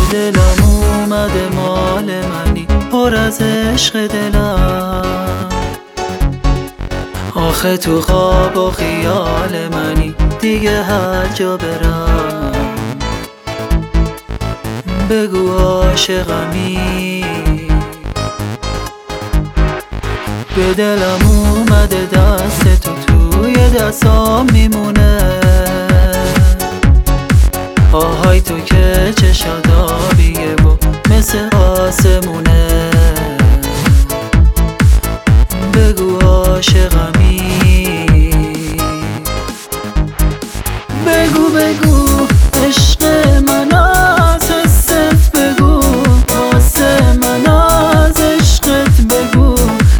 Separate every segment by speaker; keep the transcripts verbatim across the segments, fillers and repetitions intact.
Speaker 1: دلم اومده مال منی، پر از عشق دلم. آخه تو خواب و خیال منی، دیگه هر جا برم بگو عاشقمی. به دلم اومده دست تو توی دستام میمونه، آهای تو که چشات آبیه و مثل آسمونه. بگو عاشقمی، بگو بگو عشق من از حست بگو، واسه من از عشقت بگو،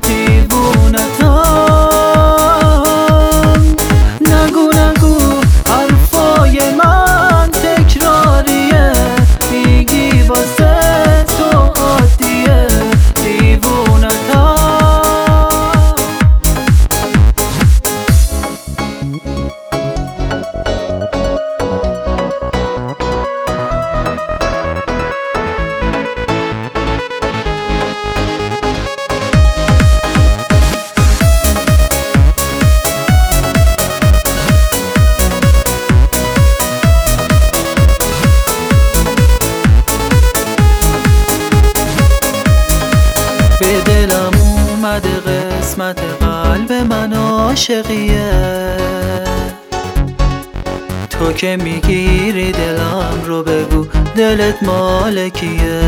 Speaker 1: دیوونتم. نگو نگو حرفای من تکراریه، میگی واسه تو عادیه، دیوونتم. به دلم اومده قسمت قلب من عاشقیه، تو که میگیری دلم رو بگو دلت مال کیه.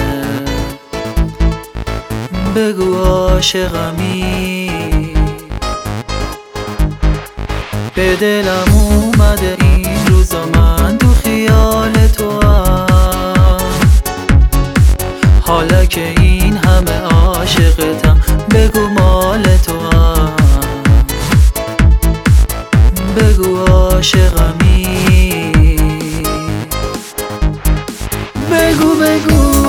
Speaker 1: بگو عاشقمی، به دلم اومده این روزا من تو خیال تو هم، حالا که این همه عاشقتم بگو مال تو هم. بگو عاشقمی، بگو بگو